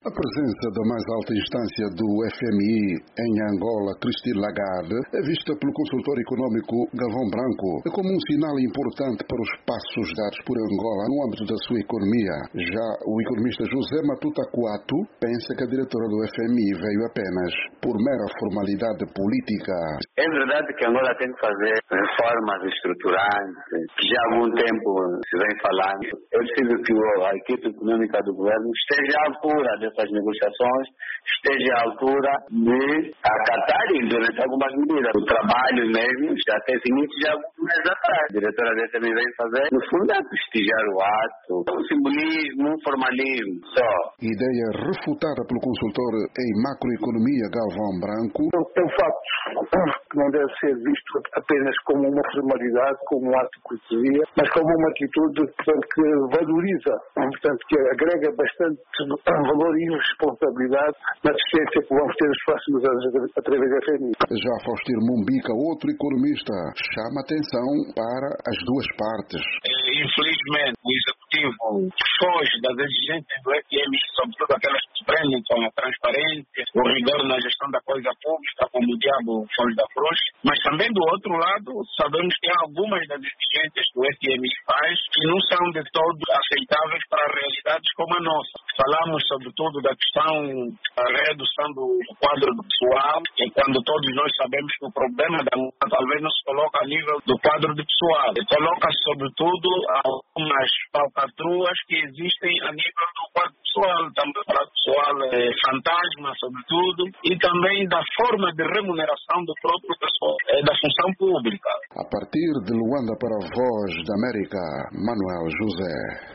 A presença da mais alta instância do FMI em Angola, Christine Lagarde, é vista pelo consultor econômico Galvão Branco como um sinal importante para os passos dados por Angola no âmbito da sua economia. Já o economista José Matuta Coato pensa que a diretora do FMI veio apenas por mera formalidade política. É verdade que Angola tem que fazer reformas estruturantes, que já há algum tempo se vem falando. É preciso que a equipe econômica do governo esteja à altura dessas negociações, esteja à altura de acatarem durante algumas medidas. O trabalho mesmo já tem início de alguns meses atrás. A diretora da FMI vem fazer, no fundo, é prestigiar o ato, um simbolismo, um formalismo só. Ideia refutada pelo consultor em macroeconomia Galvão Branco. É um facto que não deve ser visto apenas como uma formalidade, como um ato de cortesia, mas como uma atitude, portanto, que valoriza, portanto, que agrega bastante valor e responsabilidade na assistência que vamos ter nos próximos anos através da FMI. Já Faustino Mumbica, outro economista, chama atenção para as duas partes. Infelizmente, o Executivo foge das exigências do FMI, sobretudo aquelas que se prendem com a transparência, o rigor na gestão da coisa pública, como o diabo foge da cruz. Mas também, do outro lado, sabemos que há algumas das exigências que o FMI faz que não são de todo aceitáveis para realidades como a nossa. Falamos, sobretudo, da questão da redução do quadro pessoal, e quando todos nós sabemos que o problema da Angola talvez não se coloca a nível do quadro de pessoal, coloca-se, sobretudo, algumas falcatruas que existem a nível do quadro pessoal, também para o pessoal fantasma, sobretudo, e também da forma de remuneração do próprio pessoal, da função pública. A partir de Luanda para a Voz da América, Manuel José.